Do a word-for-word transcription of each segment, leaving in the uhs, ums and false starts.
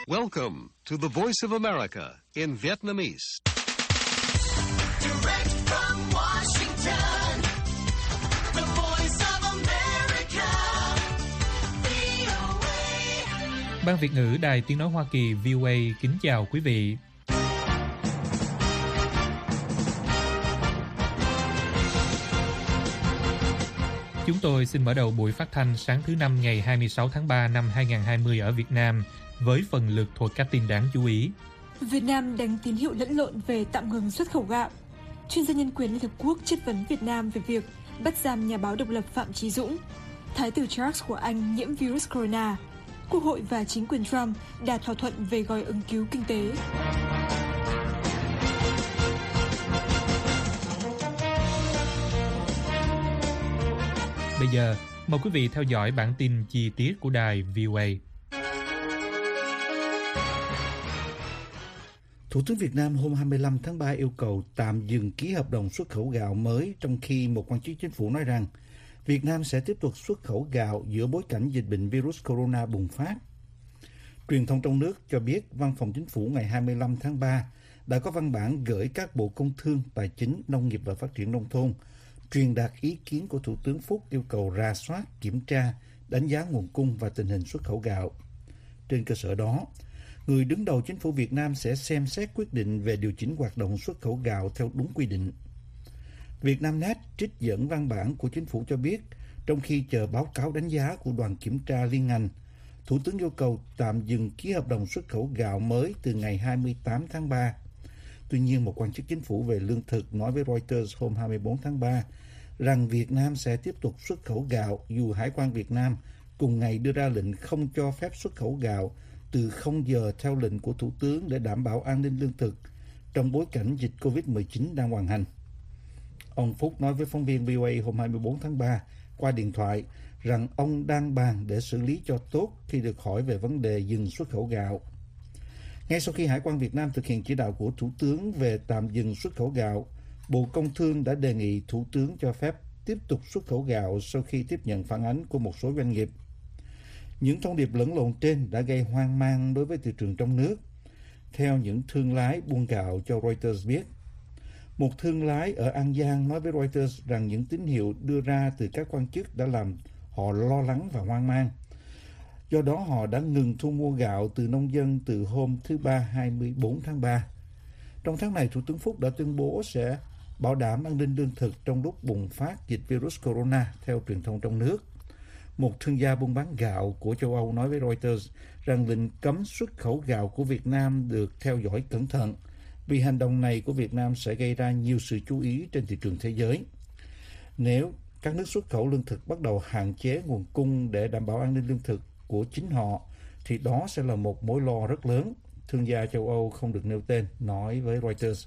Welcome to the Voice of America in Vietnamese. Direct from Washington, the Voice of America, vê o a. Ban Việt ngữ Đài Tiếng nói Hoa Kỳ vê o a kính chào quý vị. Chúng tôi xin mở đầu buổi phát thanh sáng thứ Năm ngày hai mươi sáu tháng ba năm hai nghìn không trăm hai mươi ở Việt Nam với phần lượt thuộc các tin đáng chú ý. Việt Nam đánh tín hiệu lẫn lộn về tạm ngừng xuất khẩu gạo. Chuyên gia nhân quyền Liên Hợp Quốc chất vấn Việt Nam về việc bắt giam nhà báo độc lập Phạm Chí Dũng. Thái tử Charles của Anh nhiễm virus corona. Quốc hội và chính quyền Trump đạt thỏa thuận về gói ứng cứu kinh tế. Bây giờ, mời quý vị theo dõi bản tin chi tiết của đài vê o a. Thủ tướng Việt Nam hôm hai mươi lăm tháng ba yêu cầu tạm dừng ký hợp đồng xuất khẩu gạo mới, trong khi một quan chức chính phủ nói rằng Việt Nam sẽ tiếp tục xuất khẩu gạo giữa bối cảnh dịch bệnh virus corona bùng phát. Truyền thông trong nước cho biết Văn phòng Chính phủ ngày hai mươi lăm tháng ba đã có văn bản gửi các Bộ Công Thương, Tài chính, Nông nghiệp và Phát triển Nông thôn, truyền đạt ý kiến của Thủ tướng Phúc yêu cầu rà soát, kiểm tra, đánh giá nguồn cung và tình hình xuất khẩu gạo. Trên cơ sở đó, người đứng đầu Chính phủ Việt Nam sẽ xem xét quyết định về điều chỉnh hoạt động xuất khẩu gạo theo đúng quy định. Vietnamnet trích dẫn văn bản của Chính phủ cho biết, trong khi chờ báo cáo đánh giá của đoàn kiểm tra liên ngành, Thủ tướng yêu cầu tạm dừng ký hợp đồng xuất khẩu gạo mới từ ngày hai mươi tám tháng ba. Tuy nhiên, một quan chức chính phủ về lương thực nói với Reuters hôm hai mươi bốn tháng ba rằng Việt Nam sẽ tiếp tục xuất khẩu gạo dù Hải quan Việt Nam cùng ngày đưa ra lệnh không cho phép xuất khẩu gạo từ không giờ theo lệnh của Thủ tướng để đảm bảo an ninh lương thực trong bối cảnh dịch covid mười chín đang hoành hành. Ông Phúc nói với phóng viên vê o a hôm hai mươi bốn tháng ba qua điện thoại rằng ông đang bàn để xử lý cho tốt khi được hỏi về vấn đề dừng xuất khẩu gạo. Ngay sau khi Hải quan Việt Nam thực hiện chỉ đạo của Thủ tướng về tạm dừng xuất khẩu gạo, Bộ Công Thương đã đề nghị Thủ tướng cho phép tiếp tục xuất khẩu gạo sau khi tiếp nhận phản ánh của một số doanh nghiệp. Những thông điệp lẫn lộn trên đã gây hoang mang đối với thị trường trong nước. Theo những thương lái buôn gạo cho Reuters biết, một thương lái ở An Giang nói với Reuters rằng những tín hiệu đưa ra từ các quan chức đã làm họ lo lắng và hoang mang. Do đó họ đã ngừng thu mua gạo từ nông dân từ hôm thứ Ba hai mươi bốn tháng ba. Trong tháng này, Thủ tướng Phúc đã tuyên bố sẽ bảo đảm an ninh lương thực trong lúc bùng phát dịch virus corona, theo truyền thông trong nước. Một thương gia buôn bán gạo của châu Âu nói với Reuters rằng lệnh cấm xuất khẩu gạo của Việt Nam được theo dõi cẩn thận, vì hành động này của Việt Nam sẽ gây ra nhiều sự chú ý trên thị trường thế giới. Nếu các nước xuất khẩu lương thực bắt đầu hạn chế nguồn cung để đảm bảo an ninh lương thực của chính họ, thì đó sẽ là một mối lo rất lớn, thương gia châu Âu không được nêu tên nói với Reuters.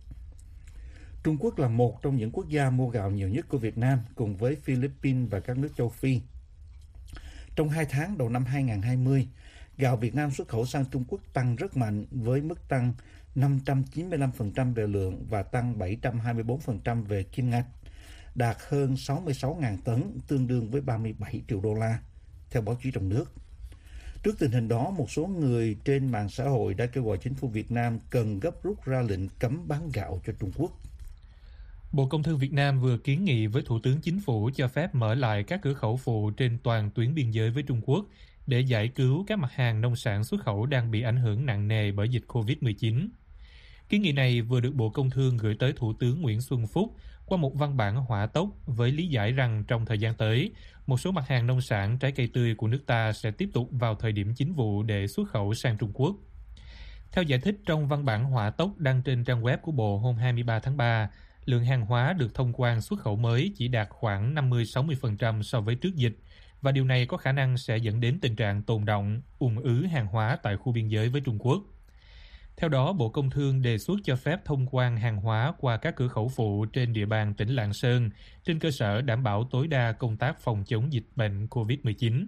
Trung Quốc là một trong những quốc gia mua gạo nhiều nhất của Việt Nam, cùng với Philippines và các nước châu Phi. Trong hai tháng đầu năm hai nghìn không trăm hai mươi, gạo Việt Nam xuất khẩu sang Trung Quốc tăng rất mạnh với mức tăng năm trăm chín mươi lăm phần trăm về lượng và tăng bảy trăm hai mươi bốn phần trăm về kim ngạch, đạt hơn sáu mươi sáu nghìn tấn, tương đương với ba mươi bảy triệu đô la, theo báo chí trong nước. Trước tình hình đó, một số người trên mạng xã hội đã kêu gọi chính phủ Việt Nam cần gấp rút ra lệnh cấm bán gạo cho Trung Quốc. Bộ Công Thương Việt Nam vừa kiến nghị với Thủ tướng Chính phủ cho phép mở lại các cửa khẩu phụ trên toàn tuyến biên giới với Trung Quốc để giải cứu các mặt hàng nông sản xuất khẩu đang bị ảnh hưởng nặng nề bởi dịch covid mười chín. Kiến nghị này vừa được Bộ Công Thương gửi tới Thủ tướng Nguyễn Xuân Phúc qua một văn bản hỏa tốc với lý giải rằng trong thời gian tới, một số mặt hàng nông sản, trái cây tươi của nước ta sẽ tiếp tục vào thời điểm chính vụ để xuất khẩu sang Trung Quốc. Theo giải thích trong văn bản hỏa tốc đăng trên trang web của Bộ hôm hai mươi ba tháng ba, lượng hàng hóa được thông quan xuất khẩu mới chỉ đạt khoảng năm mươi đến sáu mươi phần trăm so với trước dịch, và điều này có khả năng sẽ dẫn đến tình trạng tồn đọng, ùn ứ hàng hóa tại khu biên giới với Trung Quốc. Theo đó, Bộ Công Thương đề xuất cho phép thông quan hàng hóa qua các cửa khẩu phụ trên địa bàn tỉnh Lạng Sơn, trên cơ sở đảm bảo tối đa công tác phòng chống dịch bệnh covid mười chín.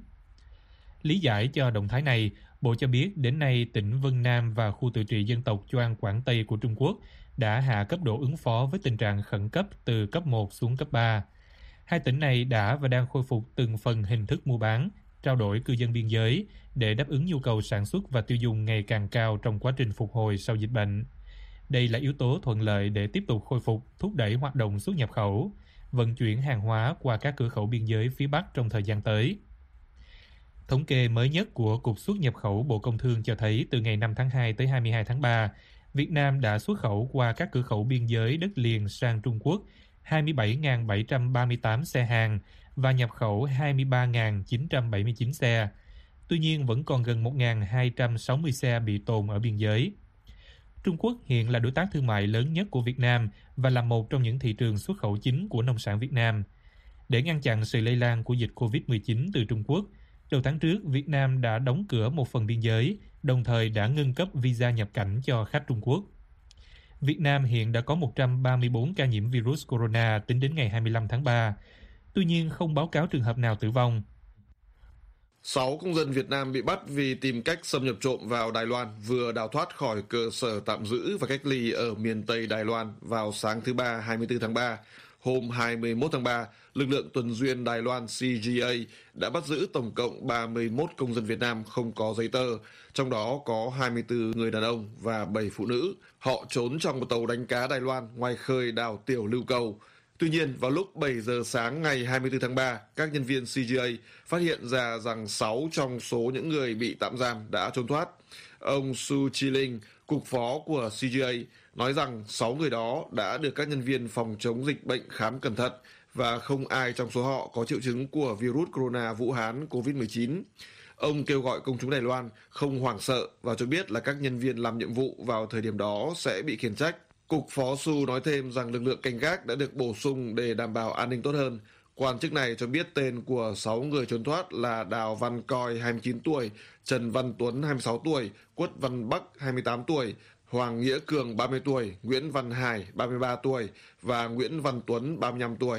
Lý giải cho động thái này, Bộ cho biết đến nay tỉnh Vân Nam và khu tự trị dân tộc Choang Quảng Tây của Trung Quốc đã hạ cấp độ ứng phó với tình trạng khẩn cấp từ cấp một xuống cấp ba. Hai tỉnh này đã và đang khôi phục từng phần hình thức mua bán, trao đổi cư dân biên giới để đáp ứng nhu cầu sản xuất và tiêu dùng ngày càng cao trong quá trình phục hồi sau dịch bệnh. Đây là yếu tố thuận lợi để tiếp tục khôi phục, thúc đẩy hoạt động xuất nhập khẩu, vận chuyển hàng hóa qua các cửa khẩu biên giới phía Bắc trong thời gian tới. Thống kê mới nhất của Cục Xuất nhập khẩu Bộ Công Thương cho thấy từ ngày năm tháng hai tới hai mươi hai tháng ba, Việt Nam đã xuất khẩu qua các cửa khẩu biên giới đất liền sang Trung Quốc hai mươi bảy nghìn bảy trăm ba mươi tám xe hàng và nhập khẩu hai mươi ba nghìn chín trăm bảy mươi chín xe. Tuy nhiên, vẫn còn gần một nghìn hai trăm sáu mươi xe bị tồn ở biên giới. Trung Quốc hiện là đối tác thương mại lớn nhất của Việt Nam và là một trong những thị trường xuất khẩu chính của nông sản Việt Nam. Để ngăn chặn sự lây lan của dịch covid mười chín từ Trung Quốc, đầu tháng trước, Việt Nam đã đóng cửa một phần biên giới, đồng thời đã ngưng cấp visa nhập cảnh cho khách Trung Quốc. Việt Nam hiện đã có một trăm ba mươi tư ca nhiễm virus corona tính đến ngày hai mươi lăm tháng ba. Tuy nhiên, không báo cáo trường hợp nào tử vong. Sáu công dân Việt Nam bị bắt vì tìm cách xâm nhập trộm vào Đài Loan vừa đào thoát khỏi cơ sở tạm giữ và cách ly ở miền Tây Đài Loan vào sáng thứ Ba hai mươi tư tháng ba. Hôm hai mươi mốt tháng ba, lực lượng tuần duyên Đài Loan C G A đã bắt giữ tổng cộng ba mươi mốt công dân Việt Nam không có giấy tờ, trong đó có hai mươi tư người đàn ông và bảy phụ nữ. Họ trốn trong một tàu đánh cá Đài Loan ngoài khơi đảo Tiểu Lưu Cầu. Tuy nhiên, vào lúc bảy giờ sáng ngày hai mươi tư tháng ba, các nhân viên C G A phát hiện ra rằng sáu trong số những người bị tạm giam đã trốn thoát. Ông Su Chi Linh, cục phó của C G A, nói rằng sáu người đó đã được các nhân viên phòng chống dịch bệnh khám cẩn thận và không ai trong số họ có triệu chứng của virus corona Vũ Hán covid mười chín. Ông kêu gọi công chúng Đài Loan không hoảng sợ và cho biết là các nhân viên làm nhiệm vụ vào thời điểm đó sẽ bị khiển trách. Cục phó Su nói thêm rằng lực lượng canh gác đã được bổ sung để đảm bảo an ninh tốt hơn. Quan chức này cho biết tên của sáu người trốn thoát là Đào Văn Coi, hai mươi chín tuổi, Trần Văn Tuấn, hai mươi sáu tuổi, Quất Văn Bắc, hai mươi tám tuổi, Hoàng Nghĩa Cường, ba mươi tuổi, Nguyễn Văn Hải, ba mươi ba tuổi và Nguyễn Văn Tuấn, ba mươi lăm tuổi.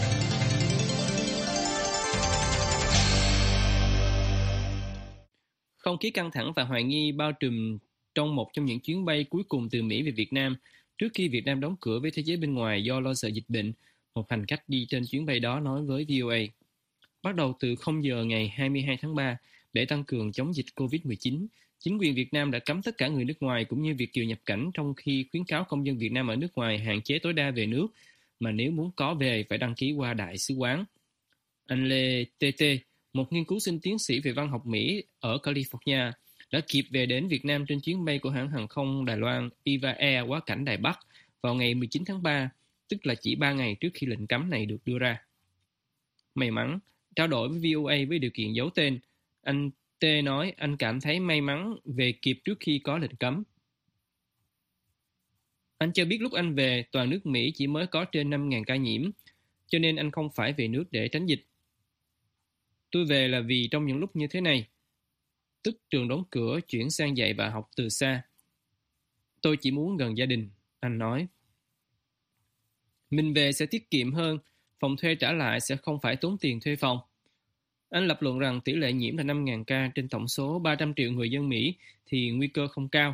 Không khí căng thẳng và hoài nghi bao trùm trong một trong những chuyến bay cuối cùng từ Mỹ về Việt Nam trước khi Việt Nam đóng cửa với thế giới bên ngoài do lo sợ dịch bệnh. Một hành khách đi trên chuyến bay đó nói với vê o a. Bắt đầu từ không giờ ngày hai mươi hai tháng ba, để tăng cường chống dịch covid mười chín, chính quyền Việt Nam đã cấm tất cả người nước ngoài cũng như Việt kiều nhập cảnh, trong khi khuyến cáo công dân Việt Nam ở nước ngoài hạn chế tối đa về nước, mà nếu muốn có về phải đăng ký qua đại sứ quán. Anh Lê tê tê, một nghiên cứu sinh tiến sĩ về văn học Mỹ ở California, đã kịp về đến Việt Nam trên chuyến bay của hãng hàng không Đài Loan Eva Air quá cảnh Đài Bắc vào ngày mười chín tháng ba, tức là chỉ ba ngày trước khi lệnh cấm này được đưa ra. May mắn, trao đổi với vê o a với điều kiện giấu tên, anh T nói anh cảm thấy may mắn về kịp trước khi có lệnh cấm. Anh cho biết lúc anh về, toàn nước Mỹ chỉ mới có trên năm nghìn ca nhiễm, cho nên anh không phải về nước để tránh dịch. Tôi về là vì trong những lúc như thế này, tức trường đóng cửa chuyển sang dạy và học từ xa. Tôi chỉ muốn gần gia đình, anh nói. Mình về sẽ tiết kiệm hơn, phòng thuê trả lại sẽ không phải tốn tiền thuê phòng. Anh lập luận rằng tỷ lệ nhiễm là năm nghìn ca trên tổng số ba trăm triệu người dân Mỹ thì nguy cơ không cao.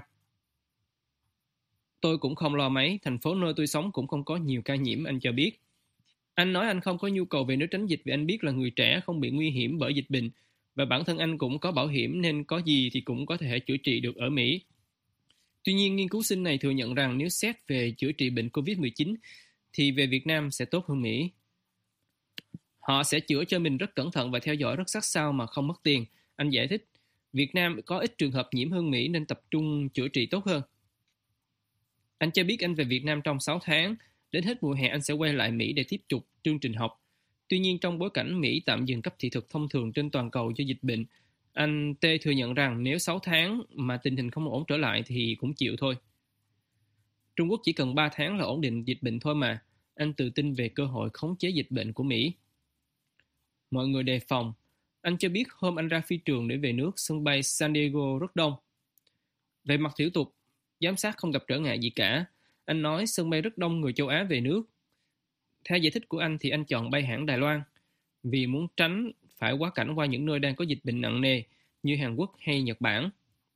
Tôi cũng không lo mấy, thành phố nơi tôi sống cũng không có nhiều ca nhiễm, anh cho biết. Anh nói anh không có nhu cầu về nước tránh dịch vì anh biết là người trẻ không bị nguy hiểm bởi dịch bệnh và bản thân anh cũng có bảo hiểm nên có gì thì cũng có thể chữa trị được ở Mỹ. Tuy nhiên, nghiên cứu sinh này thừa nhận rằng nếu xét về chữa trị bệnh covid mười chín thì về Việt Nam sẽ tốt hơn Mỹ. Họ sẽ chữa cho mình rất cẩn thận và theo dõi rất sát sao mà không mất tiền, anh giải thích. Việt Nam có ít trường hợp nhiễm hơn Mỹ nên tập trung chữa trị tốt hơn. Anh cho biết anh về Việt Nam trong sáu tháng, đến hết mùa hè anh sẽ quay lại Mỹ để tiếp tục chương trình học. Tuy nhiên, trong bối cảnh Mỹ tạm dừng cấp thị thực thông thường trên toàn cầu do dịch bệnh, anh T thừa nhận rằng nếu sáu tháng mà tình hình không ổn trở lại thì cũng chịu thôi. Trung Quốc chỉ cần ba tháng là ổn định dịch bệnh thôi mà, anh tự tin về cơ hội khống chế dịch bệnh của Mỹ. Mọi người đề phòng. Anh cho biết hôm anh ra phi trường để về nước, sân bay San Diego rất đông. Về mặt thủ tục, giám sát không gặp trở ngại gì cả. Anh nói sân bay rất đông người châu Á về nước. Theo giải thích của anh thì anh chọn bay hãng Đài Loan vì muốn tránh phải quá cảnh qua những nơi đang có dịch bệnh nặng nề như Hàn Quốc hay Nhật Bản.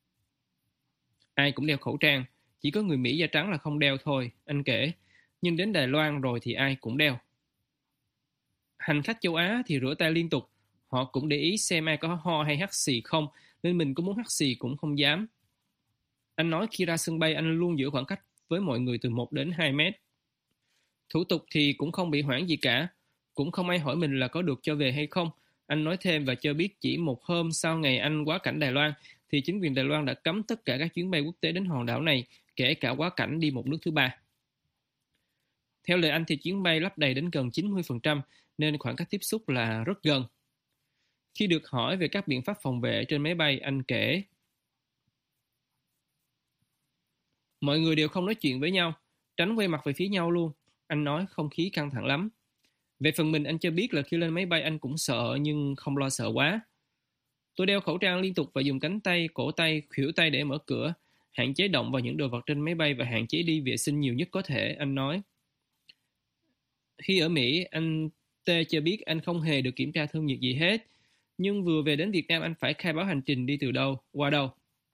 Ai cũng đeo khẩu trang, chỉ có người Mỹ da trắng là không đeo thôi, anh kể. Nhưng đến Đài Loan rồi thì ai cũng đeo. Hành khách châu Á thì rửa tay liên tục. Họ cũng để ý xem ai có ho hay hắt xì không, nên mình có muốn hắt xì cũng không dám. Anh nói khi ra sân bay anh luôn giữ khoảng cách với mọi người từ một đến hai mét. Thủ tục thì cũng không bị hoãn gì cả, cũng không ai hỏi mình là có được cho về hay không. Anh nói thêm và cho biết chỉ một hôm sau ngày anh quá cảnh Đài Loan, thì chính quyền Đài Loan đã cấm tất cả các chuyến bay quốc tế đến hòn đảo này, kể cả quá cảnh đi một nước thứ ba. Theo lời anh thì chuyến bay lấp đầy đến gần chín mươi phần trăm, nên khoảng cách tiếp xúc là rất gần. Khi được hỏi về các biện pháp phòng vệ trên máy bay, anh kể: mọi người đều không nói chuyện với nhau, tránh quay mặt về phía nhau luôn. Anh nói không khí căng thẳng lắm. Về phần mình, anh cho biết là khi lên máy bay anh cũng sợ nhưng không lo sợ quá. Tôi đeo khẩu trang liên tục và dùng cánh tay, cổ tay, khuỷu tay để mở cửa, hạn chế động vào những đồ vật trên máy bay và hạn chế đi vệ sinh nhiều nhất có thể, anh nói. Khi ở Mỹ, anh T cho biết anh không hề được kiểm tra thân nhiệt gì hết, nhưng vừa về đến Việt Nam anh phải khai báo hành trình đi từ đâu, qua đâu.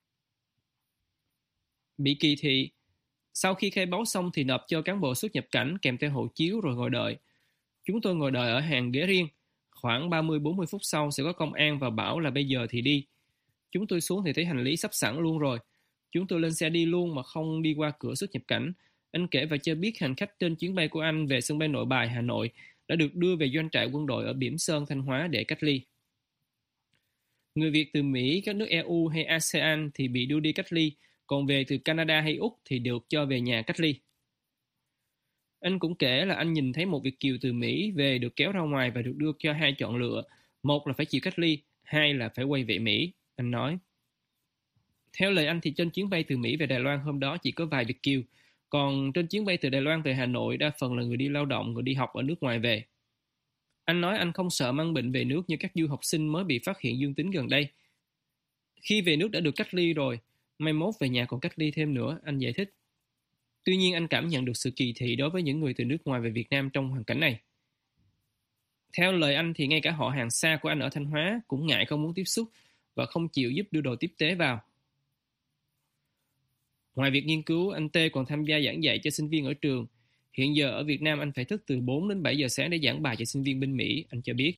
Bị kỳ thị. Sau khi khai báo xong thì nộp cho cán bộ xuất nhập cảnh kèm theo hộ chiếu rồi ngồi đợi. Chúng tôi ngồi đợi ở hàng ghế riêng. Khoảng ba mươi đến bốn mươi phút sau sẽ có công an và bảo là bây giờ thì đi. Chúng tôi xuống thì thấy hành lý sắp sẵn luôn rồi. Chúng tôi lên xe đi luôn mà không đi qua cửa xuất nhập cảnh. Anh kể và cho biết hành khách trên chuyến bay của anh về sân bay Nội Bài, Hà Nội đã được đưa về doanh trại quân đội ở Bỉm Sơn, Thanh Hóa để cách ly. Người Việt từ Mỹ, các nước e u hay a sê an thì bị đưa đi cách ly, còn về từ Canada hay Úc thì được cho về nhà cách ly. Anh cũng kể là anh nhìn thấy một Việt kiều từ Mỹ về được kéo ra ngoài và được đưa cho hai chọn lựa. Một là phải chịu cách ly, hai là phải quay về Mỹ, anh nói. Theo lời anh thì trên chuyến bay từ Mỹ về Đài Loan hôm đó chỉ có vài Việt kiều, còn trên chuyến bay từ Đài Loan về Hà Nội đa phần là người đi lao động, người đi học ở nước ngoài về. Anh nói anh không sợ mang bệnh về nước như các du học sinh mới bị phát hiện dương tính gần đây. Khi về nước đã được cách ly rồi, mai mốt về nhà còn cách ly thêm nữa, anh giải thích. Tuy nhiên anh cảm nhận được sự kỳ thị đối với những người từ nước ngoài về Việt Nam trong hoàn cảnh này. Theo lời anh thì ngay cả họ hàng xa của anh ở Thanh Hóa cũng ngại không muốn tiếp xúc và không chịu giúp đưa đồ tiếp tế vào. Ngoài việc nghiên cứu, anh T còn tham gia giảng dạy cho sinh viên ở trường. Hiện giờ ở Việt Nam anh phải thức từ bốn đến bảy giờ sáng để giảng bài cho sinh viên bên Mỹ, anh cho biết.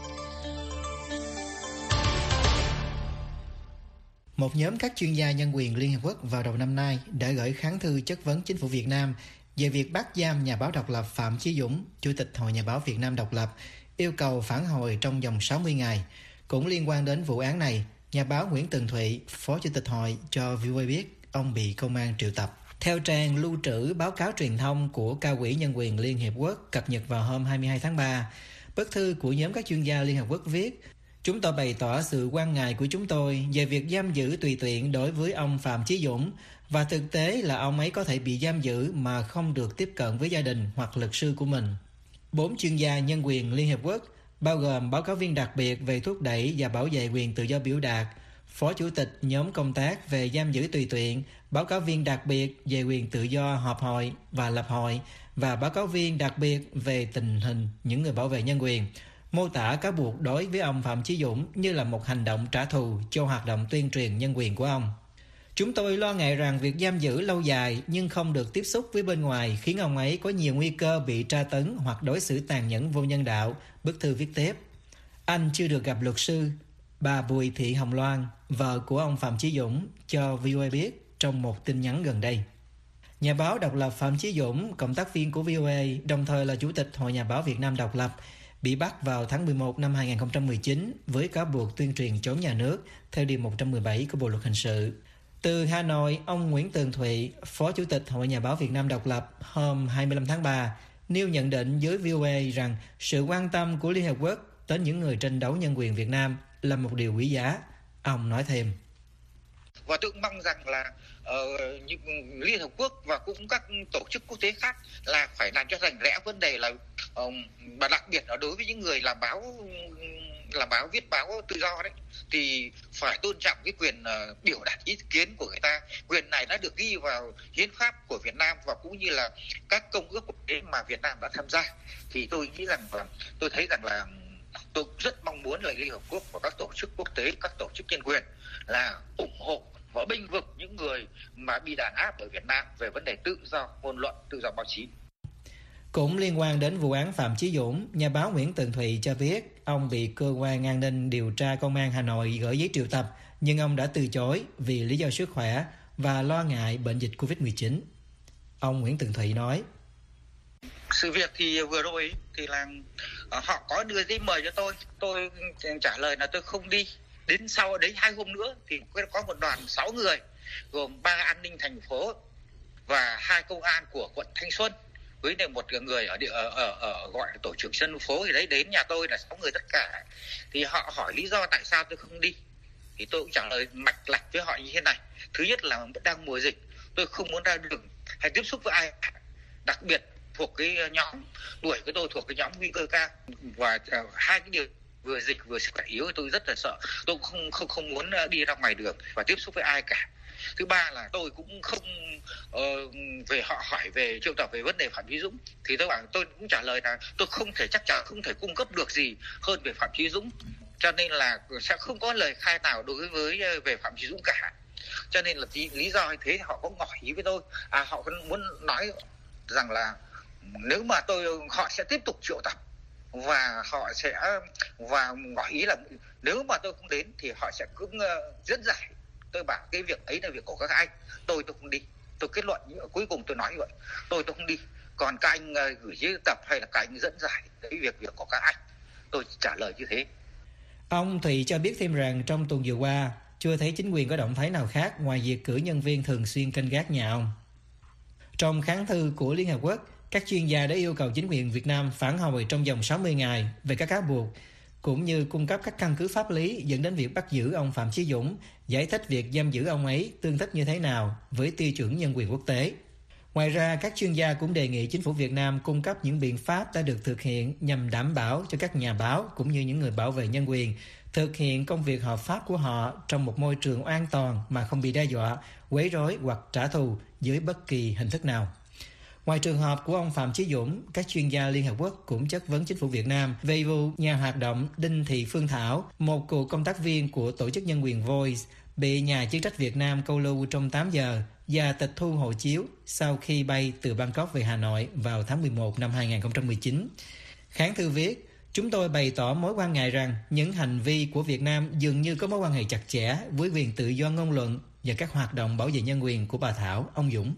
Một nhóm các chuyên gia nhân quyền Liên Hợp Quốc vào đầu năm nay đã gửi kháng thư chất vấn chính phủ Việt Nam về việc bắt giam nhà báo độc lập Phạm Chí Dũng, Chủ tịch Hội Nhà báo Việt Nam độc lập, yêu cầu phản hồi trong vòng sáu mươi ngày. Cũng liên quan đến vụ án này, nhà báo Nguyễn Tường Thụy, Phó Chủ tịch Hội cho vê o a biết ông bị công an triệu tập. Theo trang lưu trữ báo cáo truyền thông của Cao ủy Nhân quyền Liên Hiệp Quốc cập nhật vào hôm hai mươi hai tháng ba, bức thư của nhóm các chuyên gia Liên Hợp Quốc viết: chúng tôi bày tỏ sự quan ngại của chúng tôi về việc giam giữ tùy tiện đối với ông Phạm Chí Dũng, và thực tế là ông ấy có thể bị giam giữ mà không được tiếp cận với gia đình hoặc luật sư của mình. Bốn chuyên gia nhân quyền Liên Hợp Quốc, bao gồm báo cáo viên đặc biệt về thúc đẩy và bảo vệ quyền tự do biểu đạt, Phó Chủ tịch nhóm công tác về giam giữ tùy tiện, báo cáo viên đặc biệt về quyền tự do họp hội và lập hội, và báo cáo viên đặc biệt về tình hình những người bảo vệ nhân quyền, mô tả cáo buộc đối với ông Phạm Chí Dũng như là một hành động trả thù cho hoạt động tuyên truyền nhân quyền của ông. Chúng tôi lo ngại rằng việc giam giữ lâu dài nhưng không được tiếp xúc với bên ngoài khiến ông ấy có nhiều nguy cơ bị tra tấn hoặc đối xử tàn nhẫn vô nhân đạo, bức thư viết tiếp. Anh chưa được gặp luật sư. Bà Bùi Thị Hồng Loan, vợ của ông Phạm Chí Dũng, cho vê o a biết trong một tin nhắn gần đây. Nhà báo độc lập Phạm Chí Dũng, cộng tác viên của vê o a, đồng thời là Chủ tịch Hội Nhà báo Việt Nam độc lập, bị bắt vào tháng mười một năm hai không một chín với cáo buộc tuyên truyền chống nhà nước theo điều một trăm mười bảy của Bộ luật hình sự. Từ Hà Nội, ông Nguyễn Tường Thụy, Phó Chủ tịch Hội Nhà báo Việt Nam độc lập, hôm hai mươi lăm tháng ba, nêu nhận định với vê o a rằng sự quan tâm của Liên Hợp Quốc đến những người tranh đấu nhân quyền Việt Nam là một điều quý giá. Ông nói thêm. Và tôi cũng mong rằng là uh, những Liên Hợp Quốc và cũng các tổ chức quốc tế khác là phải làm cho rành rẽ vấn đề là uh, và đặc biệt là đối với những người làm báo làm báo viết báo tự do đấy thì phải tôn trọng cái quyền uh, biểu đạt ý kiến của người ta. Quyền này đã được ghi vào hiến pháp của Việt Nam và cũng như là các công ước quốc tế mà Việt Nam đã tham gia. Thì tôi nghĩ rằng là tôi thấy rằng là tôi rất mong muốn là Liên Hợp Quốc và các tổ chức quốc tế, các tổ chức nhân quyền là ủng hộ và bênh vực những người mà bị đàn áp ở Việt Nam về vấn đề tự do ngôn luận, tự do báo chí. Cũng liên quan đến vụ án Phạm Chí Dũng, nhà báo Nguyễn Tường Thụy cho biết ông bị cơ quan an ninh điều tra công an Hà Nội gửi giấy triệu tập, nhưng ông đã từ chối vì lý do sức khỏe và lo ngại bệnh dịch covid mười chín. Ông Nguyễn Tường Thụy nói: Sự việc thì vừa rồi thì là họ có đưa giấy mời cho tôi, tôi trả lời là tôi không đi. Đến sau đấy hai hôm nữa thì có một đoàn sáu người gồm ba an ninh thành phố và hai công an của quận Thanh Xuân với một người ở địa ở, ở, ở gọi là tổ trưởng dân phố thì đấy đến nhà tôi là sáu người tất cả. Thì họ hỏi lý do tại sao tôi không đi. Thì tôi cũng trả lời mạch lạch với họ như thế này: thứ nhất là đang mùa dịch, tôi không muốn ra đường hay tiếp xúc với ai, đặc biệt thuộc cái nhóm tuổi của tôi thuộc cái nhóm nguy cơ cao, và uh, hai cái điều vừa dịch vừa sức khỏe yếu tôi rất là sợ, tôi không không không muốn đi ra ngoài đường và tiếp xúc với ai cả. Thứ ba là tôi cũng không uh, về họ hỏi về triệu tập về vấn đề Phạm Chí Dũng thì tôi bảo tôi cũng trả lời là tôi không thể chắc chắn không thể cung cấp được gì hơn về Phạm Chí Dũng, cho nên là sẽ không có lời khai nào đối với về Phạm Chí Dũng cả. Cho nên là lý, lý do như thế họ có ngỏ ý với tôi, à họ muốn nói rằng là nếu mà tôi họ sẽ tiếp tục triệu tập và họ sẽ và ngỏ ý là nếu mà tôi không đến thì họ sẽ cũng uh, dẫn giải. Tôi bảo cái việc ấy là việc của các anh, tôi tôi không đi. Tôi kết luận cuối cùng tôi nói như vậy, tôi tôi không đi. Còn các anh uh, gửi giấy tập hay là các anh dẫn giải cái việc việc của các anh, tôi trả lời như thế. Ông Thụy cho biết thêm rằng trong tuần vừa qua chưa thấy chính quyền có động thái nào khác ngoài việc cử nhân viên thường xuyên canh gác nhà ông. Trong kháng thư của Liên Hợp Quốc, các chuyên gia đã yêu cầu chính quyền Việt Nam phản hồi trong vòng sáu mươi ngày về các cáo buộc, cũng như cung cấp các căn cứ pháp lý dẫn đến việc bắt giữ ông Phạm Chí Dũng, giải thích việc giam giữ ông ấy tương thích như thế nào với tiêu chuẩn nhân quyền quốc tế. Ngoài ra, các chuyên gia cũng đề nghị chính phủ Việt Nam cung cấp những biện pháp đã được thực hiện nhằm đảm bảo cho các nhà báo cũng như những người bảo vệ nhân quyền thực hiện công việc hợp pháp của họ trong một môi trường an toàn mà không bị đe dọa, quấy rối hoặc trả thù dưới bất kỳ hình thức nào. Ngoài trường hợp của ông Phạm Chí Dũng, các chuyên gia Liên Hợp Quốc cũng chất vấn chính phủ Việt Nam về vụ nhà hoạt động Đinh Thị Phương Thảo, một cựu công tác viên của tổ chức nhân quyền Voice, bị nhà chức trách Việt Nam câu lưu trong tám giờ và tịch thu hộ chiếu sau khi bay từ Bangkok về Hà Nội vào tháng mười một năm hai không một chín. Kháng thư viết: chúng tôi bày tỏ mối quan ngại rằng những hành vi của Việt Nam dường như có mối quan hệ chặt chẽ với quyền tự do ngôn luận và các hoạt động bảo vệ nhân quyền của bà Thảo, ông Dũng.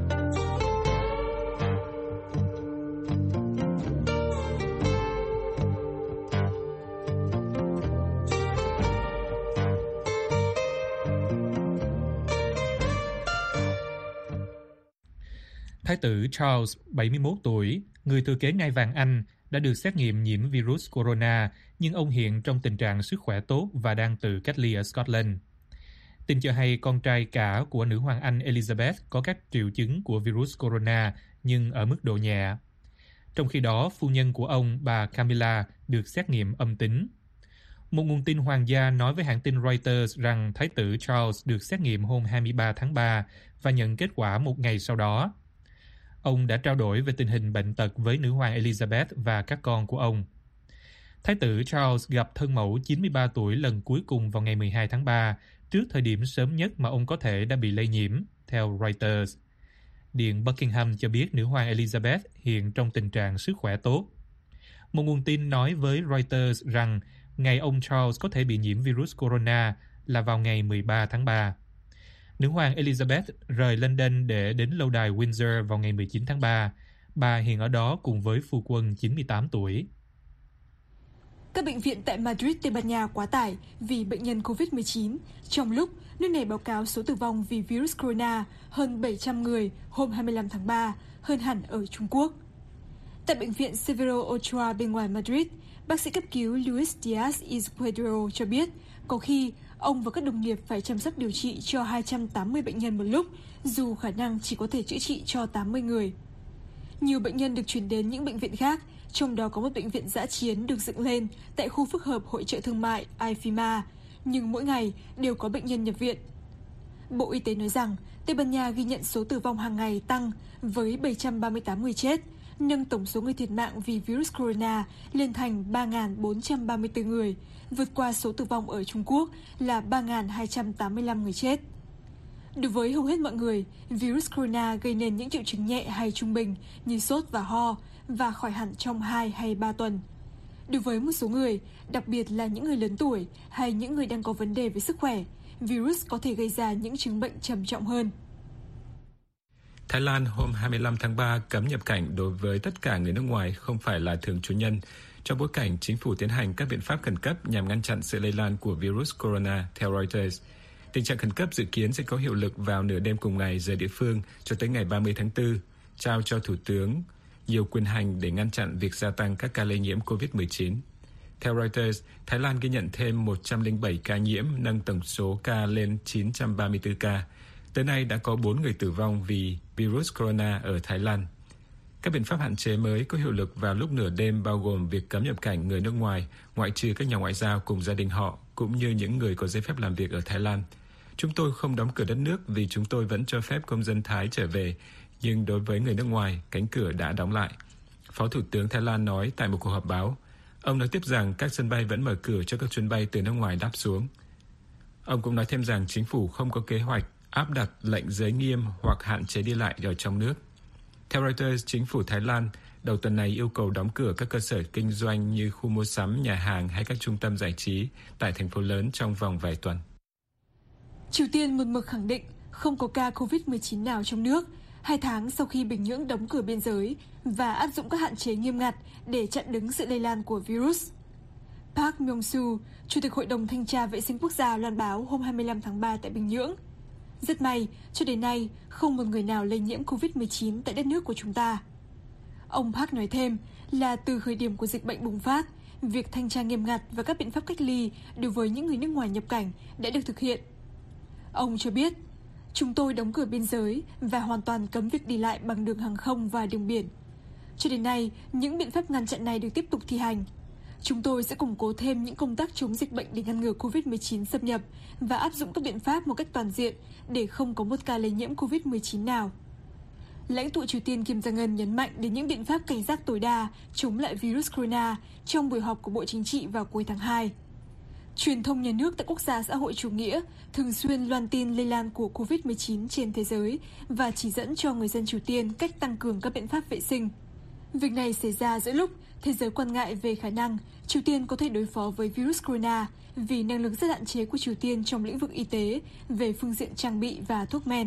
Thái tử Charles, bảy mươi mốt tuổi, người thừa kế ngai vàng Anh, đã được xét nghiệm nhiễm virus corona, nhưng ông hiện trong tình trạng sức khỏe tốt và đang tự cách ly ở Scotland. Tin cho hay con trai cả của nữ hoàng Anh Elizabeth có các triệu chứng của virus corona nhưng ở mức độ nhẹ. Trong khi đó, phu nhân của ông, bà Camilla, được xét nghiệm âm tính. Một nguồn tin hoàng gia nói với hãng tin Reuters rằng Thái tử Charles được xét nghiệm hôm hai mươi ba tháng ba và nhận kết quả một ngày sau đó. Ông đã trao đổi về tình hình bệnh tật với nữ hoàng Elizabeth và các con của ông. Thái tử Charles gặp thân mẫu chín mươi ba tuổi lần cuối cùng vào ngày mười hai tháng ba, trước thời điểm sớm nhất mà ông có thể đã bị lây nhiễm, theo Reuters. Điện Buckingham cho biết nữ hoàng Elizabeth hiện trong tình trạng sức khỏe tốt. Một nguồn tin nói với Reuters rằng ngày ông Charles có thể bị nhiễm virus corona là vào ngày mười ba tháng ba. Nữ hoàng Elizabeth rời London để đến lâu đài Windsor vào ngày mười chín tháng ba. Bà hiện ở đó cùng với phu quân chín mươi tám tuổi. Các bệnh viện tại Madrid, Tây Ban Nha quá tải vì bệnh nhân covid mười chín, trong lúc nước này báo cáo số tử vong vì virus corona hơn bảy trăm người hôm hai mươi lăm tháng ba, hơn hẳn ở Trung Quốc. Tại bệnh viện Severo Ochoa bên ngoài Madrid, bác sĩ cấp cứu Luis Diaz Izquierdo cho biết có khi ông và các đồng nghiệp phải chăm sóc điều trị cho hai trăm tám mươi bệnh nhân một lúc, dù khả năng chỉ có thể chữa trị cho tám mươi người. Nhiều bệnh nhân được chuyển đến những bệnh viện khác, trong đó có một bệnh viện dã chiến được dựng lên tại khu phức hợp hội chợ thương mại i phê em a, nhưng mỗi ngày đều có bệnh nhân nhập viện. Bộ Y tế nói rằng Tây Ban Nha ghi nhận số tử vong hàng ngày tăng với bảy trăm ba mươi tám người chết, nâng tổng số người thiệt mạng vì virus corona lên thành ba nghìn bốn trăm ba mươi tư người, vượt qua số tử vong ở Trung Quốc là ba nghìn hai trăm tám mươi lăm người chết. Đối với hầu hết mọi người, virus corona gây nên những triệu chứng nhẹ hay trung bình như sốt và ho và khỏi hẳn trong hai hay ba tuần. Đối với một số người, đặc biệt là những người lớn tuổi hay những người đang có vấn đề về sức khỏe, virus có thể gây ra những chứng bệnh trầm trọng hơn. Thái Lan hôm hai mươi lăm tháng ba cấm nhập cảnh đối với tất cả người nước ngoài không phải là thường trú nhân, trong bối cảnh chính phủ tiến hành các biện pháp khẩn cấp nhằm ngăn chặn sự lây lan của virus corona, theo Reuters. Tình trạng khẩn cấp dự kiến sẽ có hiệu lực vào nửa đêm cùng ngày giờ địa phương cho tới ngày ba mươi tháng tư, trao cho Thủ tướng nhiều quyền hành để ngăn chặn việc gia tăng các ca lây nhiễm covid mười chín. Theo Reuters, Thái Lan ghi nhận thêm một trăm lẻ bảy ca nhiễm, nâng tổng số ca lên chín trăm ba mươi tư ca. Tới nay đã có bốn người tử vong vì virus corona ở Thái Lan. Các biện pháp hạn chế mới có hiệu lực vào lúc nửa đêm bao gồm việc cấm nhập cảnh người nước ngoài, ngoại trừ các nhà ngoại giao cùng gia đình họ, cũng như những người có giấy phép làm việc ở Thái Lan. Chúng tôi không đóng cửa đất nước vì chúng tôi vẫn cho phép công dân Thái trở về, nhưng đối với người nước ngoài, cánh cửa đã đóng lại. Phó Thủ tướng Thái Lan nói tại một cuộc họp báo. Ông nói tiếp rằng các sân bay vẫn mở cửa cho các chuyến bay từ nước ngoài đáp xuống. Ông cũng nói thêm rằng chính phủ không có kế hoạch áp đặt lệnh giới nghiêm hoặc hạn chế đi lại ở trong nước. Theo Reuters, chính phủ Thái Lan đầu tuần này yêu cầu đóng cửa các cơ sở kinh doanh như khu mua sắm, nhà hàng hay các trung tâm giải trí tại thành phố lớn trong vòng vài tuần. Triều Tiên một mực khẳng định không có ca covid mười chín nào trong nước, hai tháng sau khi Bình Nhưỡng đóng cửa biên giới và áp dụng các hạn chế nghiêm ngặt để chặn đứng sự lây lan của virus. Park Myung-soo, Chủ tịch Hội đồng Thanh tra Vệ sinh Quốc gia loan báo hôm hai mươi lăm tháng ba tại Bình Nhưỡng. Rất may, cho đến nay, không một người nào lây nhiễm covid mười chín tại đất nước của chúng ta. Ông Park nói thêm là từ khởi điểm của dịch bệnh bùng phát, việc thanh tra nghiêm ngặt và các biện pháp cách ly đối với những người nước ngoài nhập cảnh đã được thực hiện. Ông cho biết, chúng tôi đóng cửa biên giới và hoàn toàn cấm việc đi lại bằng đường hàng không và đường biển. Cho đến nay, những biện pháp ngăn chặn này được tiếp tục thi hành. Chúng tôi sẽ củng cố thêm những công tác chống dịch bệnh để ngăn ngừa covid mười chín xâm nhập và áp dụng các biện pháp một cách toàn diện để không có một ca lây nhiễm covid mười chín nào. Lãnh tụ Triều Tiên Kim Jong-un nhấn mạnh đến những biện pháp cảnh giác tối đa chống lại virus corona trong buổi họp của Bộ Chính trị vào cuối tháng hai. Truyền thông nhà nước tại quốc gia xã hội chủ nghĩa thường xuyên loan tin lây lan của covid mười chín trên thế giới và chỉ dẫn cho người dân Triều Tiên cách tăng cường các biện pháp vệ sinh. Việc này xảy ra giữa lúc thế giới quan ngại về khả năng Triều Tiên có thể đối phó với virus corona vì năng lực rất hạn chế của Triều Tiên trong lĩnh vực y tế về phương diện trang bị và thuốc men.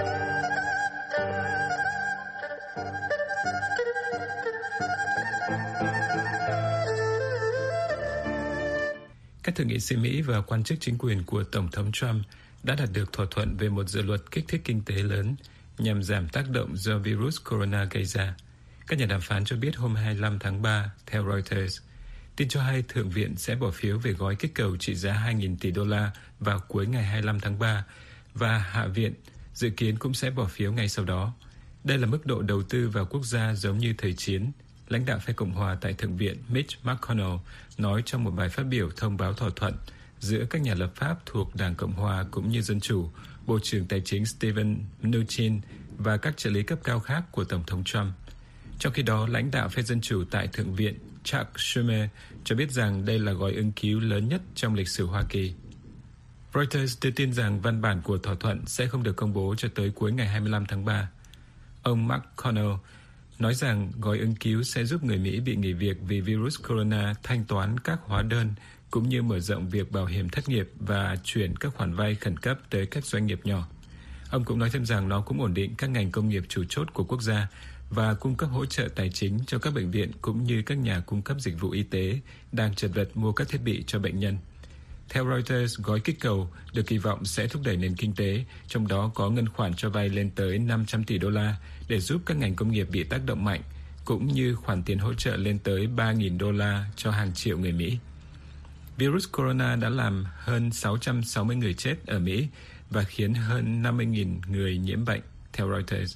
Các thượng nghị sĩ Mỹ và quan chức chính quyền của Tổng thống Trump đã đạt được thỏa thuận về một dự luật kích thích kinh tế lớn nhằm giảm tác động do virus corona gây ra. Các nhà đàm phán cho biết hôm hai mươi lăm tháng ba, theo Reuters. Tin cho hay Thượng viện sẽ bỏ phiếu về gói kích cầu trị giá hai nghìn tỷ đô la vào cuối ngày hai mươi lăm tháng ba và Hạ viện dự kiến cũng sẽ bỏ phiếu ngay sau đó. Đây là mức độ đầu tư vào quốc gia giống như thời chiến, lãnh đạo phe Cộng hòa tại Thượng viện Mitch McConnell nói trong một bài phát biểu thông báo thỏa thuận giữa các nhà lập pháp thuộc Đảng Cộng hòa cũng như Dân chủ, Bộ trưởng Tài chính Steven Mnuchin và các trợ lý cấp cao khác của Tổng thống Trump. Trong khi đó, lãnh đạo phe Dân chủ tại Thượng viện Chuck Schumer cho biết rằng đây là gói ứng cứu lớn nhất trong lịch sử Hoa Kỳ. Reuters đưa tin rằng văn bản của thỏa thuận sẽ không được công bố cho tới cuối ngày hai mươi lăm tháng ba. Ông McConnell nói rằng gói ứng cứu sẽ giúp người Mỹ bị nghỉ việc vì virus corona thanh toán các hóa đơn cũng như mở rộng việc bảo hiểm thất nghiệp và chuyển các khoản vay khẩn cấp tới các doanh nghiệp nhỏ. Ông cũng nói thêm rằng nó cũng ổn định các ngành công nghiệp chủ chốt của quốc gia và cung cấp hỗ trợ tài chính cho các bệnh viện cũng như các nhà cung cấp dịch vụ y tế đang chật vật mua các thiết bị cho bệnh nhân. Theo Reuters, gói kích cầu được kỳ vọng sẽ thúc đẩy nền kinh tế, trong đó có ngân khoản cho vay lên tới năm trăm tỷ đô la để giúp các ngành công nghiệp bị tác động mạnh, cũng như khoản tiền hỗ trợ lên tới ba nghìn đô la cho hàng triệu người Mỹ. Virus corona đã làm hơn sáu trăm sáu mươi người chết ở Mỹ và khiến hơn năm mươi nghìn người nhiễm bệnh, theo Reuters.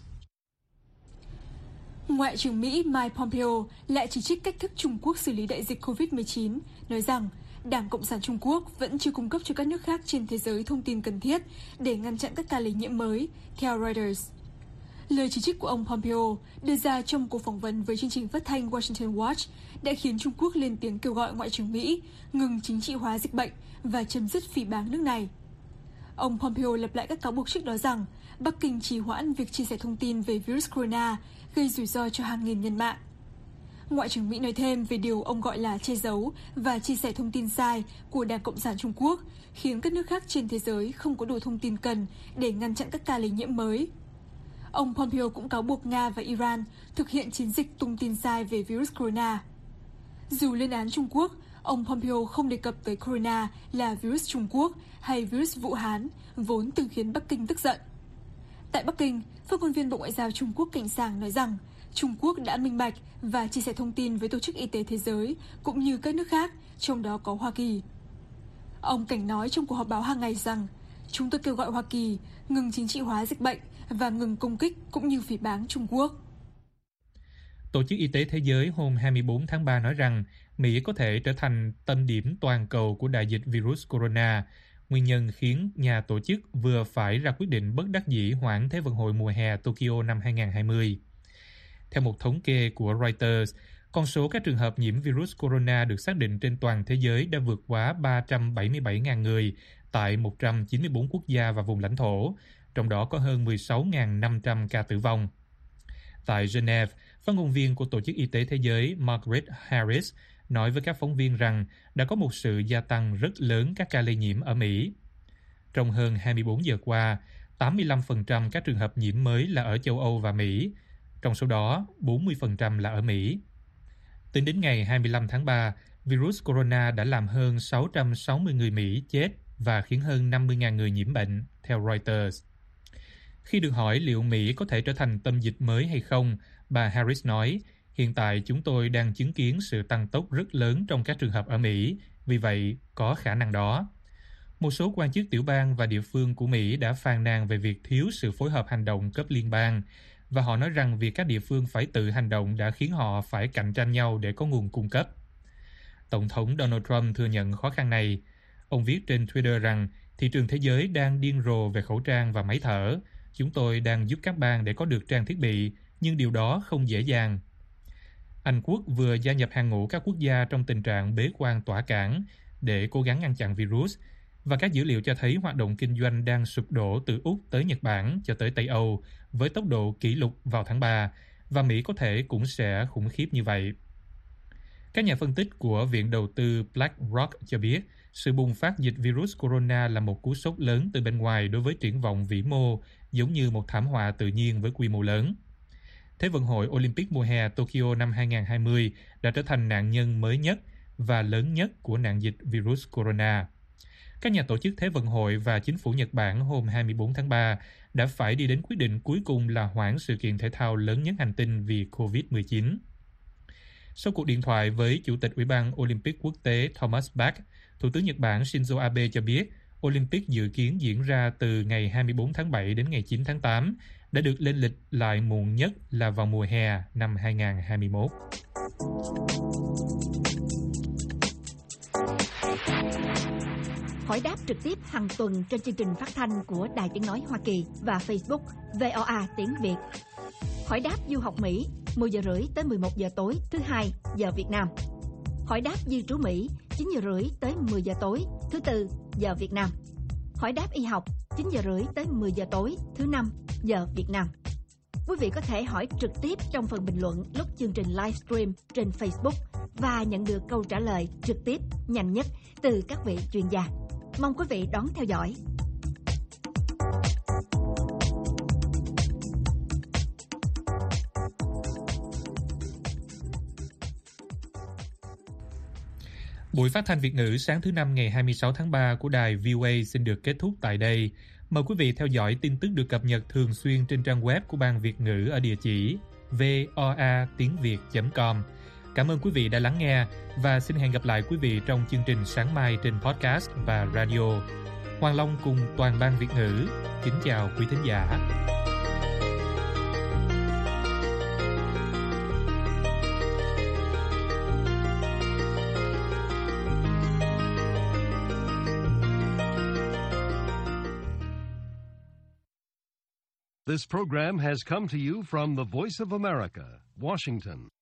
Ngoại trưởng Mỹ Mike Pompeo lại chỉ trích cách thức Trung Quốc xử lý đại dịch covid mười chín, nói rằng Đảng Cộng sản Trung Quốc vẫn chưa cung cấp cho các nước khác trên thế giới thông tin cần thiết để ngăn chặn các ca lây nhiễm mới, theo Reuters. Lời chỉ trích của ông Pompeo đưa ra trong cuộc phỏng vấn với chương trình phát thanh Washington Watch đã khiến Trung Quốc lên tiếng kêu gọi Ngoại trưởng Mỹ ngừng chính trị hóa dịch bệnh và chấm dứt phỉ báng nước này. Ông Pompeo lặp lại các cáo buộc trước đó rằng Bắc Kinh trì hoãn việc chia sẻ thông tin về virus corona, gây rủi ro cho hàng nghìn nhân mạng. Ngoại trưởng Mỹ nói thêm về điều ông gọi là che giấu và chia sẻ thông tin sai của Đảng Cộng sản Trung Quốc, khiến các nước khác trên thế giới không có đủ thông tin cần để ngăn chặn các ca lây nhiễm mới. Ông Pompeo cũng cáo buộc Nga và Iran thực hiện chiến dịch tung tin sai về virus corona. Dù lên án Trung Quốc, ông Pompeo không đề cập tới corona là virus Trung Quốc hay virus Vũ Hán, vốn từng khiến Bắc Kinh tức giận. Tại Bắc Kinh, phát ngôn viên Bộ Ngoại giao Trung Quốc Cảnh Sảng nói rằng Trung Quốc đã minh bạch và chia sẻ thông tin với Tổ chức Y tế Thế giới cũng như các nước khác, trong đó có Hoa Kỳ. Ông Cảnh nói trong cuộc họp báo hàng ngày rằng chúng tôi kêu gọi Hoa Kỳ ngừng chính trị hóa dịch bệnh và ngừng công kích cũng như phỉ báng Trung Quốc. Tổ chức Y tế Thế giới hôm hai mươi bốn tháng ba nói rằng Mỹ có thể trở thành tâm điểm toàn cầu của đại dịch virus corona, nguyên nhân khiến nhà tổ chức vừa phải ra quyết định bất đắc dĩ hoãn Thế vận hội mùa hè Tokyo năm hai không hai không. Theo một thống kê của Reuters, con số các trường hợp nhiễm virus corona được xác định trên toàn thế giới đã vượt quá ba trăm bảy mươi bảy nghìn người tại một trăm chín mươi bốn quốc gia và vùng lãnh thổ, trong đó có hơn mười sáu nghìn năm trăm ca tử vong. Tại Geneva, phát ngôn viên của Tổ chức Y tế Thế giới Margaret Harris nói với các phóng viên rằng đã có một sự gia tăng rất lớn các ca lây nhiễm ở Mỹ. Trong hơn hai mươi bốn giờ qua, tám mươi lăm phần trăm các trường hợp nhiễm mới là ở châu Âu và Mỹ, trong số đó bốn mươi phần trăm là ở Mỹ. Tính đến ngày hai mươi lăm tháng ba, virus corona đã làm hơn sáu trăm sáu mươi người Mỹ chết và khiến hơn năm mươi nghìn người nhiễm bệnh, theo Reuters. Khi được hỏi liệu Mỹ có thể trở thành tâm dịch mới hay không, bà Harris nói, hiện tại chúng tôi đang chứng kiến sự tăng tốc rất lớn trong các trường hợp ở Mỹ, vì vậy có khả năng đó. Một số quan chức tiểu bang và địa phương của Mỹ đã phàn nàn về việc thiếu sự phối hợp hành động cấp liên bang, và họ nói rằng việc các địa phương phải tự hành động đã khiến họ phải cạnh tranh nhau để có nguồn cung cấp. Tổng thống Donald Trump thừa nhận khó khăn này. Ông viết trên Twitter rằng thị trường thế giới đang điên rồ về khẩu trang và máy thở. Chúng tôi đang giúp các bang để có được trang thiết bị, nhưng điều đó không dễ dàng. Anh Quốc vừa gia nhập hàng ngũ các quốc gia trong tình trạng bế quan tỏa cảng để cố gắng ngăn chặn virus, và các dữ liệu cho thấy hoạt động kinh doanh đang sụp đổ từ Úc tới Nhật Bản cho tới Tây Âu với tốc độ kỷ lục vào tháng ba, và Mỹ có thể cũng sẽ khủng khiếp như vậy. Các nhà phân tích của Viện Đầu tư BlackRock cho biết sự bùng phát dịch virus corona là một cú sốc lớn từ bên ngoài đối với triển vọng vĩ mô, giống như một thảm họa tự nhiên với quy mô lớn. Thế vận hội Olympic mùa hè Tokyo năm hai không hai không đã trở thành nạn nhân mới nhất và lớn nhất của nạn dịch virus corona. Các nhà tổ chức Thế vận hội và chính phủ Nhật Bản hôm hai mươi bốn tháng ba đã phải đi đến quyết định cuối cùng là hoãn sự kiện thể thao lớn nhất hành tinh vì covid mười chín. Sau cuộc điện thoại với Chủ tịch Ủy ban Olympic quốc tế Thomas Bach, Thủ tướng Nhật Bản Shinzo Abe cho biết Olympic dự kiến diễn ra từ ngày hai mươi bốn tháng bảy đến ngày chín tháng tám, đã được lên lịch lại muộn nhất là vào mùa hè năm hai không hai mốt. Hỏi đáp trực tiếp hàng tuần trên chương trình phát thanh của Đài Tiếng Nói Hoa Kỳ và Facebook vê o a Tiếng Việt. Hỏi đáp du học Mỹ, mười giờ rưỡi tới mười một giờ tối thứ hai giờ Việt Nam. Hỏi đáp di trú Mỹ, chín giờ rưỡi tới mười giờ tối thứ tư giờ Việt Nam. Hỏi đáp y học, chín giờ rưỡi tới mười giờ tối thứ năm giờ Việt Nam. Quý vị có thể hỏi trực tiếp trong phần bình luận lúc chương trình livestream trên Facebook và nhận được câu trả lời trực tiếp nhanh nhất từ các vị chuyên gia. Mong quý vị đón theo dõi. Buổi phát thanh Việt ngữ sáng thứ Năm ngày hai mươi sáu tháng ba của đài vê o a xin được kết thúc tại đây. Mời quý vị theo dõi tin tức được cập nhật thường xuyên trên trang web của Ban Việt ngữ ở địa chỉ voa tiếng việt chấm com. Cảm ơn quý vị đã lắng nghe và xin hẹn gặp lại quý vị trong chương trình sáng mai trên podcast và radio. Hoàng Long cùng toàn Ban Việt ngữ kính chào quý thính giả. This program has come to you from the Voice of America, Washington.